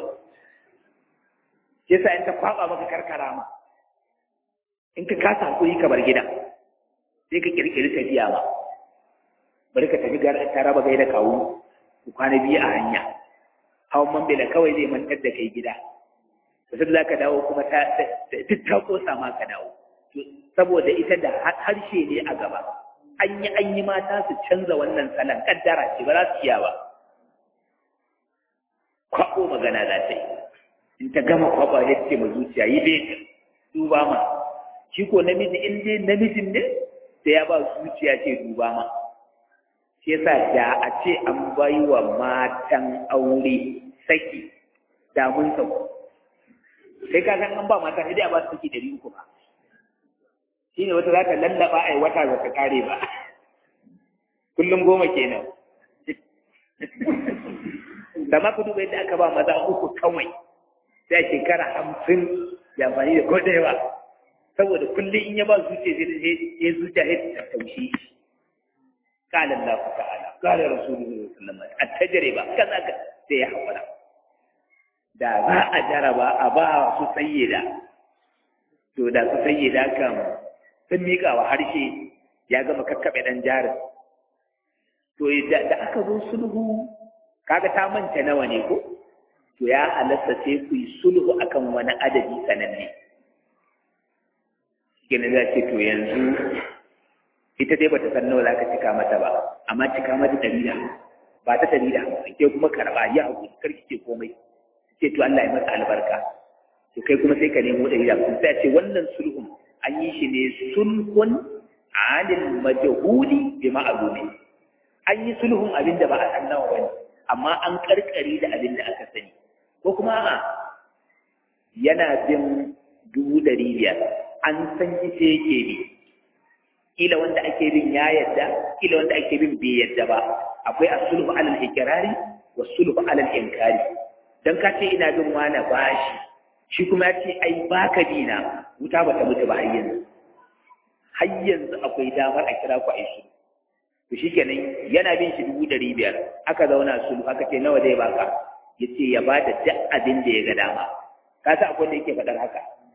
yasa in ta kwaɓa maka karkara ma in ka kasa haƙuri ka bar gida sai ka ƙirƙiri tafiya ma bari ka tafi ta raba gai da kawo ku kwana biyu a hanya hawan mambila kawai zai mantar da kai gida to sai za ka dawo kuma ta duk ta kosa ma ka dawo saboda ita da harshe ne a gaba an yi an yi mata su canza wannan salon kaddara ce ba za su iya ba kwaɓo magana za ta yi in ta gama kwaɓa ya ce ma zuciya yi bai duba ma shi ko namiji in dai namijin ne sai ya ba zuciya ce duba ma shi yasa da a ce an bai wa matan aure saki da mun sau sai ka san an ba mata sai dai a ba su saki ɗari uku ba shi ne wata za ta lallaba a yi wata ba ta kare ba kullum goma kenan da ma ku duba yadda aka ba maza uku kawai sai shekara hamsin da amfani da kodai ba saboda kullum in ya ba zuciya sai ya zuciya ya ta taushe qala Allah ta'ala qala rasulullahi sallallahu alaihi wasallam at-tajriba kaza sai ya hakura da za a jaraba a ba su sayyida to da su sayyida kan sun miƙa wa harshe ya gama kakkaɓe ɗan jarin to da aka zo sulhu kaga ta manta nawa ne ko to ya halatta sai ku yi sulhu akan wani adadi sananne gina za ce to yanzu ita dai bata san nawa za ka cika mata ba amma cika mata ɗari da ba ta ɗari da hamsin ke kuma karɓa ya haƙuri karki ce komai ce to Allah ya masa albarka to kai kuma sai ka nemo ɗari da hamsin sai ce wannan sulhun an yi shi ne sulhun anil majhuli bi ma'lumi an yi sulhun abin da ba a san nawa bane amma an karkare da abin da aka sani ko kuma a yana bin dubu ɗari biyar an san ita yake bi kila wanda ake bin ya yadda kila wanda ake bin bai yadda ba akwai as-sulhu alal ikrari wa sulhu alal inkari dan ka ce ina bin wani bashi shi kuma ya ce ai baka dina wuta ba ta mutu ba har yanzu har yanzu akwai damar a kira ku a yi to shi kenan yana bin shi dubu ɗari biyar aka zauna sulhu aka ce nawa zai baka ya ce ya ba da duk abin da ya ga dama ka sa akwai da yake faɗar haka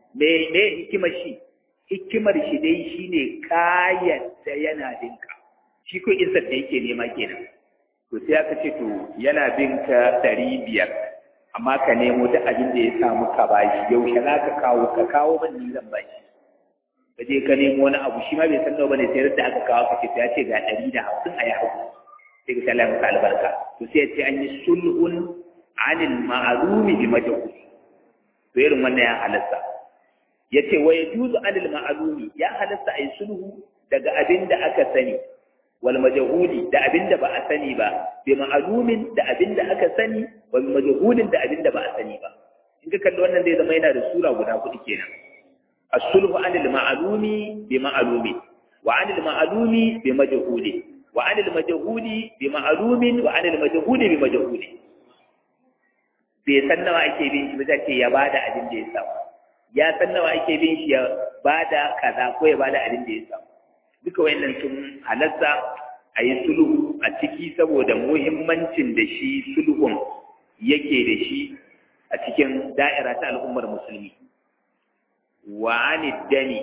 me me hikimar shi hikimar shi dai shine kayan da yana binka shi ko isar da yake nema kenan to sai aka ce to yana binka ɗari biyar amma ka nemo duk abin da ya samu ka bashi yaushe za ka kawo ka kawo man ni zan bashi ka je ka nemo wani abu shi ma bai san nawa bane sai da aka kawo ka ce ya ce ga ɗari da hamsin a yi hau sai ka sallama maka albarka to sai ya ce an yi sulhun anil ma'alumi bi majhul to irin wannan ya halasta yace wa yajuzu anil ma'alumi ya halasta ay sulhu daga abin da aka sani wal majhuli da abin da ba a sani ba bi ma'alumin da abin da aka sani wal majhulin da abin da ba a sani ba in ka kalli wannan zai zama yana da sura guda hudu kenan as-sulhu anil ma'alumi bi ma'alumi wa anil ma'alumi bi majhuli wa anil majhuli bi ma'alumin wa anil majhuli bi majhuli bai san nawa ake bin shi ba zai ce ya bada abin da ya samu ya san nawa ake bin shi ya bada kaza ko ya bada abin da ya samu duka wayannan sun halatta a yi sulhu a ciki saboda muhimmancin da shi sulhun yake da shi a cikin da'ira ta al'ummar musulmi wa aniddani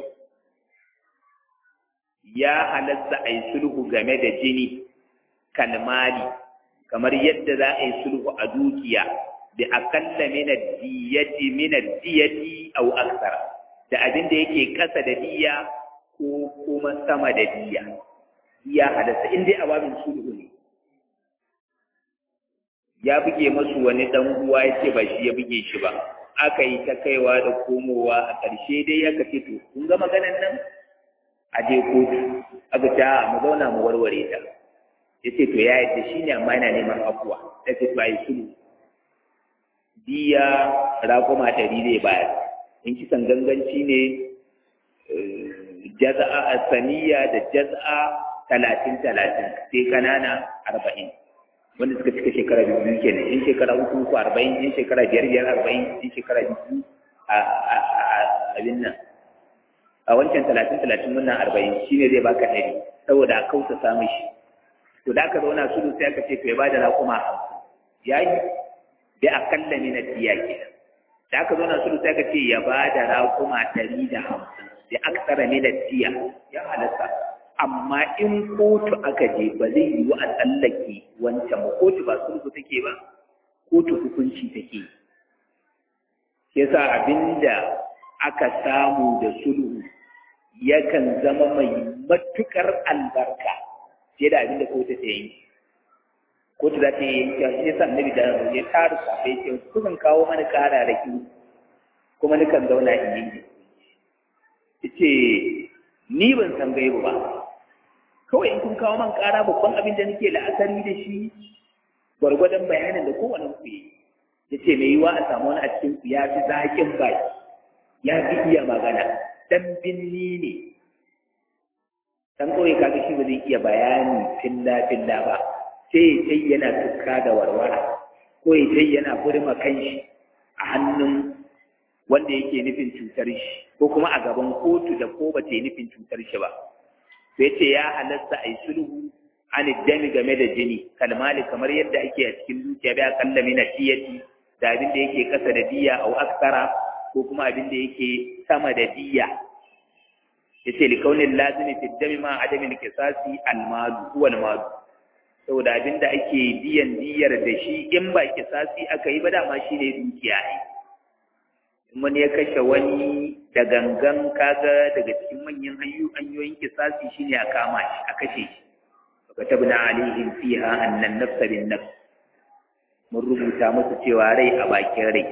ya halatta a yi sulhu game da jini kalmali kamar yadda za a yi sulhu a dukiya da akalla min ad-diyati min ad-diyati aw akthar da abin da yake kasa da diya ko kuma sama da diya ya halatta in dai ababin sulhu ne ya buge masu wani dan uwa yace ba shi ya buge shi ba aka yi ta kaiwa da komowa a ƙarshe dai ya kace to kun ga maganar nan a je kotu aka ta mu zauna mu warware ta yace to ya yadda shine amma yana neman afuwa sai to ai sulhu diya raƙuma ɗari zai bayar in kisan ganganci ne jaza'a saniya da jaza'a talatin talatin sai kanana arba'in wanda suka cika shekara biyu kenan in shekara uku uku arba'in in shekara biyar biyar arba'in in shekara biyu a abin nan a wancan talatin talatin wannan arba'in shine zai baka ɗari saboda a kausa samun shi to da aka zauna su sai aka ce to ya bada raƙuma hamsin ya yi bi akalla min ad-diya kenan da aka zo na sulhu sai ka ce ya bada raquma ɗari da hamsin bi aksara min ad-diya ya halatta amma in kotu aka je ba zai yi wa tsallake wancan ba kotu ba sulhu take ba kotu hukunci take yasa abinda aka samu da sulhu yakan zama mai matukar albarka fiye da abinda kotu ta yanki kotu za ta yi yanki ya sa annabi da ya taru safe ce kukan kawo mana kararraki kuma nukan zauna in yi ce ni ban san gaibu ba kawai in kun kawo man kara babban abin da nake la'akari da shi gwargwadon bayanin da kowane ku yi ya ce mai yiwa a samu wani a cikin ku ya fi zaƙin baki ya fi iya magana dan binni ne dan kawai kaga shi ba zai iya bayani filla filla ba sai sai yana tukka da warwara ko sai yana furma kanshi a hannun wanda yake nufin cutar shi ko kuma a gaban kotu da ko ba ta yi nufin cutar shi ba sai ce ya halatta a yi sulhu an dami game da jini kalmali kamar yadda ake a cikin dukiya bai akalla mina diyati da abin da yake kasa da diya au aksara ko kuma abin da yake sama da diya yace li kaunin lazimi fi dami ma adamin kisasi almalu huwa almalu saboda abin da ake diyan diyar da shi in ba kisasi aka yi ba dama shi ne dukiya ne in wani ya kashe wani da gangan kaga daga cikin manyan hanyoyin kisasi shine a kama shi a kashe shi katabna alaihim fiha anna an-nafs bin-nafs mun rubuta musu cewa rai a bakin rai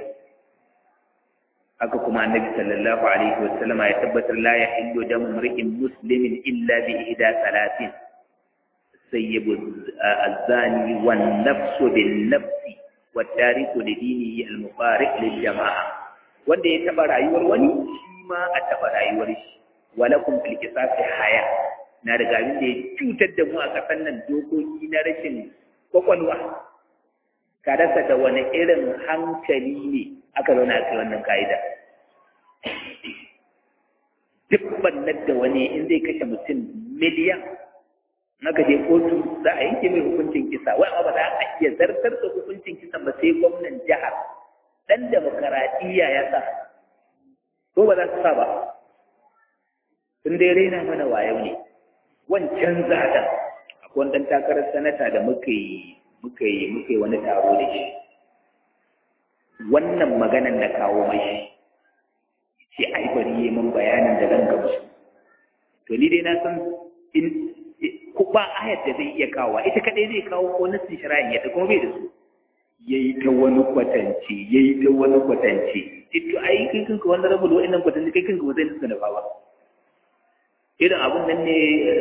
haka kuma annabi sallallahu alaihi wasallam ya tabbatar la yahillu damu mar'in muslimin illa bi ihda salatin sayyibu az-zani wan-nafsu bin-nafsi wat-tariku li-dinihi al-mufariq lil-jama'a wanda ya taba rayuwar wani shi ma a taba rayuwar shi walakum fil qisasi haya na daga abin da ya cutar da mu a ƙasar nan dokoki na rashin kwakwalwa ka rasa da wani irin hankali ne aka zauna a kai wannan ka'ida duk bannar da wani in zai kashe mutum miliyan naka je kotu za a yanke mai hukuncin kisa wai ba za a iya zartar da hukuncin kisa ba sai gwamnan jihar dan demokaradiyya ya sa ko ba za su sa ba sun dai raina mana wayo ne wancan zaɗen akwai wani ɗan takarar sanata da muka yi muka yi muka yi wani taro da shi wannan maganan da kawo mai ce ai bari yi min bayanin da zan gamsu to ni dai na san in ko ba ayat da zai iya kawo ita kadai zai kawo ko nasin shari'a ya kuma bai da su yayi ta wani kwatance yayi ta wani kwatance to ai kai kanka wannan rabu da wannan kwatance kai kanka ba zai nuna da ba irin abun nan ne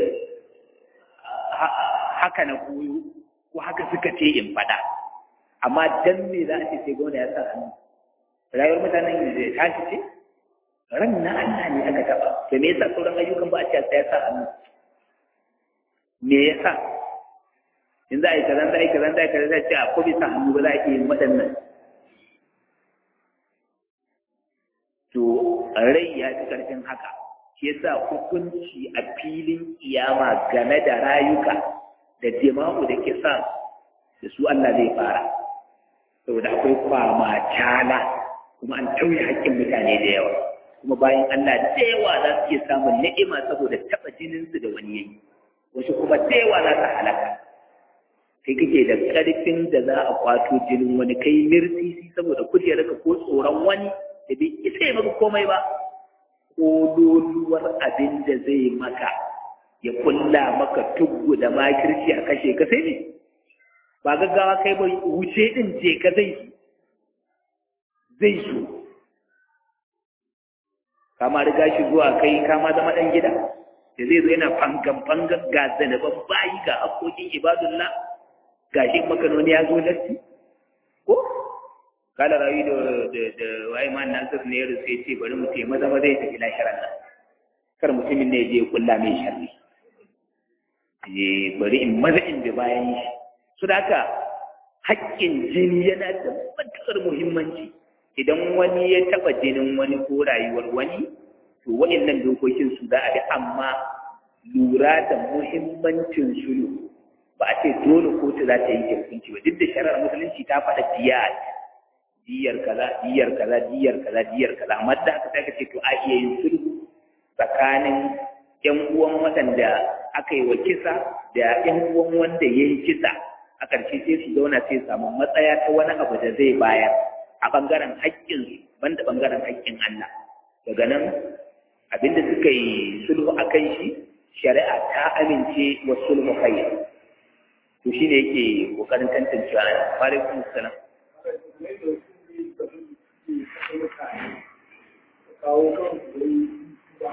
haka na koyo ko haka suka ce in faɗa amma dan me za a ce sai gona ya sa hannu rayuwar mutanen da ya tashi ce ran na Allah ne aka taɓa to me yasa sauran ayyukan ba a ce sai ya sa hannu me yasa in za a yi kaza za a yi kaza za a yi kaza za a ce a ko bisa hannu ba za a iya yin waɗannan to rai ya fi ƙarfin haka shi yasa hukunci a filin kiyama game da rayuka da jima'u da kisa da su Allah zai fara saboda akwai kwama cala kuma an tauye haƙƙin mutane da yawa kuma bayan Allah da yawa za su iya samun ni'ima saboda taɓa jininsu da wani yayi wasu kuma da yawa za su halaka kai kake da ƙarfin da za a kwato jinin wani kai mirsisi saboda kujerarka ko tsoron wani da bai isa ya maka komai ba kololuwar abin da zai maka ya kulla maka tuggu da makirci a kashe ka sai ne ba gaggawa kai ba wuce din je ka zai su zai su kama riga shi zuwa kai kama zama dan gida da zai zo yana fangan fangan ga zanaban bayi ga haƙoƙin ibadullah ga shi makanoni ya zo latti ko kala rayu da da waye ma nasir ne ya rufe ce bari mu ce maza maza ya tafi lahiran nan kar mutumin ne je kulla mai sharri eh bari in maza in bi bayan shi su da haka haƙƙin jini yana da matuƙar muhimmanci idan wani ya taɓa jinin wani ko rayuwar wani to waɗannan dokokin su za a bi amma lura da muhimmancin sulhu ba a ce dole kotu za ta yi hukunci ba duk da shari'ar musulunci ta faɗa diyat diyar kaza diyar kaza diyar kaza diyar kaza amma da aka sai ka ce to a iya yin sulhu tsakanin ƴan uwan waɗanda aka yi wa kisa da ƴan uwan wanda ya yi kisa a ƙarshe sai su zauna sai samu matsaya ta wani abu da zai bayar a ɓangaren haƙƙinsu banda ɓangaren haƙƙin Allah daga nan abinda suka yi sulhu a kan shi shari'a ta amince wa sulhu kai to shine yake kokarin tantancewa wa alaikum salam kawo kan ba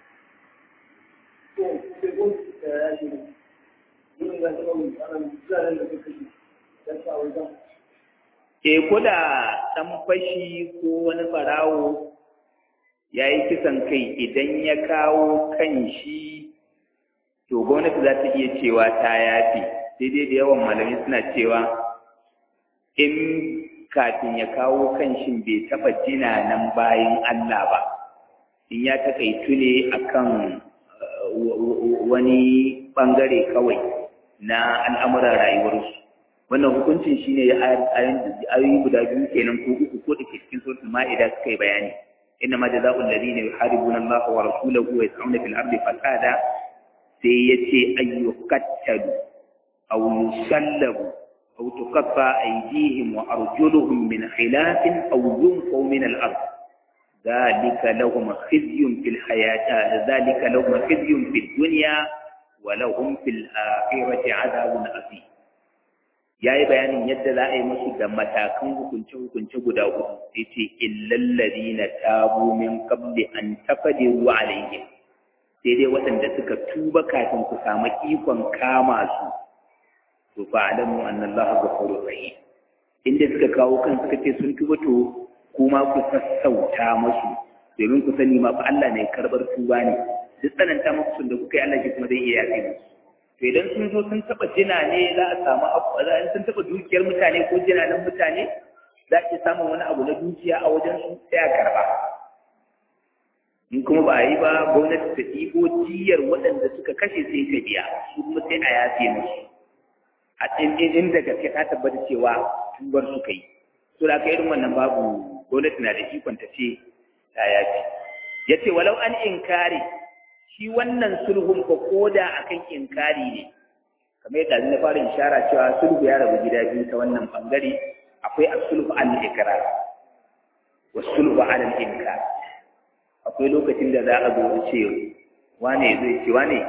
to sai kun da ya ji mun ga tsawon tsaron tsaron da suka yi dan sa wajen ke kuda dan fashi ko wani farawo yayi kisan kai idan ya kawo kan shi to gwamnati za ta iya cewa ta yafi sai dai da yawan malamai suna cewa in kafin ya kawo kan shi bai taɓa jina nan bayan Allah ba in ya taƙaitu ne akan wani ɓangare kawai na al'amuran rayuwarsu wannan hukuncin shi ne ayoyi guda biyu kenan ko uku ko da ke cikin suratul ma'ida suka yi bayani inna ma jazaa'ul ladina yuharibuna Allah wa rasulahu wa yas'una fil ardi fasada sai yace ayyukattalu aw yusallabu أو تقطع أيديهم وأرجلهم من خلاف أو ينفوا من الأرض ذلك لهم خزي في الحياة ذلك لهم خزي في الدنيا ولهم في الآخرة عذاب عظيم yayi bayanin yadda za a yi musu da matakan hukunce-hukunce guda hudu sai ce illal ladina tabu min qabli an taqdiru alayhim sai dai waɗanda suka tuba kafin ku samu ikon kama su to fa alamu anna allaha ghafurur rahim inda suka kawo kan suka ce sun tuba to kuma ku sassauta musu domin ku sani ma fa Allah ne karbar tuba ne duk tsananta muku sun da kuka yi Allah kuma zai iya yafe musu to idan sun zo sun taba jina ne za a samu abu za sun taba dukiyar mutane ko jinanan mutane za ki samu wani abu na dukiya a wajen su sai a karba in kuma ba a yi ba gwamnati ta ɗibo jiyar waɗanda suka kashe sai ta biya su kuma sai a yafe musu a cikin da gaske ta tabbata cewa tubar suka yi so da aka irin wannan babu gwamnati na da ikon ta ce ta yafi yace walau an inkari shi wannan sulhun ko koda akan inkari ne kamar yadda na fara ishara cewa sulhu ya rabu gida biyu ta wannan bangare akwai as-sulhu al-ikrar wa sulhu ala al-inkar akwai lokacin da za a zo ce wane zai ce wane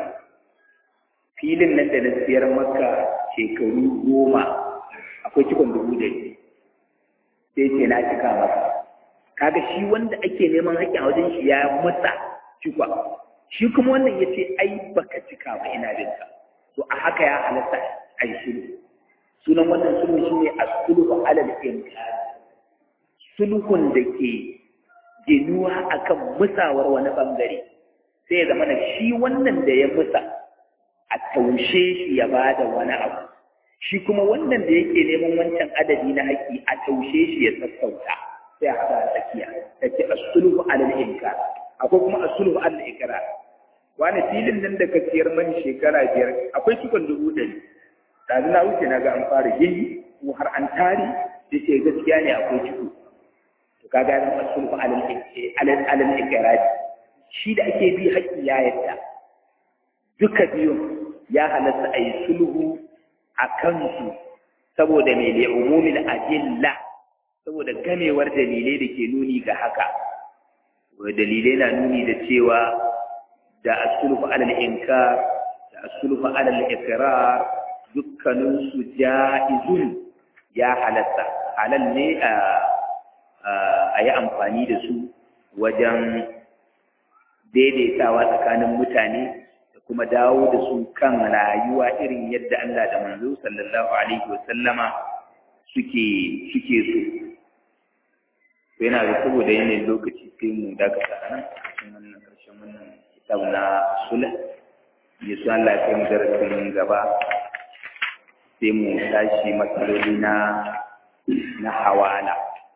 filin nan da na siyar maka shekaru goma akwai cikon dubu da sai ce na cika maka kaga shi wanda ake neman haƙƙin a wajen shi ya masa cikwa shi kuma wannan ya ce ai baka cika ba ina bin ka to a haka ya halatta a yi sulhu sunan wannan sulhu shine as-sulhu ala al-inkar sulhun da ke ginuwa akan musawar wani bangare sai ya zama na shi wannan da ya musa a taushe shi ya bada wani abu shi kuma wannan da yake neman wancan adadi na haƙƙi a taushe shi ya sassauta sai a haɗa tsakiya take as-sulhu ala al-inkar akwai kuma as-sulhu ala al-iqrar wani filin nan da ka siyar mani shekara biyar akwai cikon dubu ɗari ɗazu na wuce na ga an fara gini ko har an tari da ce gaskiya ne akwai ciko to kaga yan as-sulhu ala al-iqrar shi da ake bi haƙƙi ya yadda duka biyun ya halatta a yi sulhu a kansu saboda mai da umumin adilla saboda gamewar dalilai da ke nuni ga haka dalilai na nuni da cewa da asulhu alal inkar da asulhu alal ikrar dukkanin su jaizun ya halatta halal ne a a yi amfani da su wajen daidaitawa tsakanin mutane kuma dawo da su kan rayuwa irin yadda Allah da manzo sallallahu alaihi wasallama suke suke so to yana da saboda yanayin lokaci sai mu dakata nan cikin wannan karshen wannan kitab na sulh ya so Allah ya kai darasin gaba sai mu tashi matsaloli na na hawala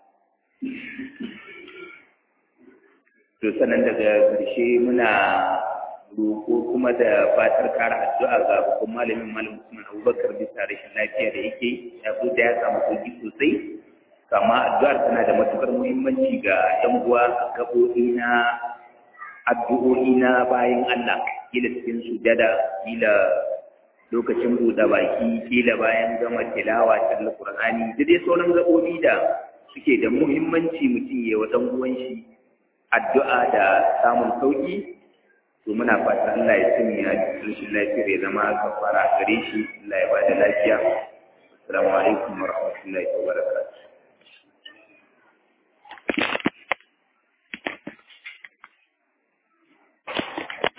to sanan daga karshe muna roƙo kuma da fatar kara addu'a ga babban malamin malam Usman Abubakar bisa rashin lafiya da yake ya zo da ya samu sauki sosai kama addu'ar tana da matukar muhimmanci ga yan uwa gaɓoɓi na addu'o'i na bayan Allah kila cikin sujada kila lokacin buɗe baki kila bayan gama tilawa ta alqur'ani da dai sauran gaɓoɓi da suke da muhimmanci mutum ya wa dan uwan shi addu'a da samun sauki to muna fata Allah ya sanya rashin lafiyar ya zama kafara gare shi Allah ya bada lafiya assalamu alaikum wa rahmatullahi wa barakatuh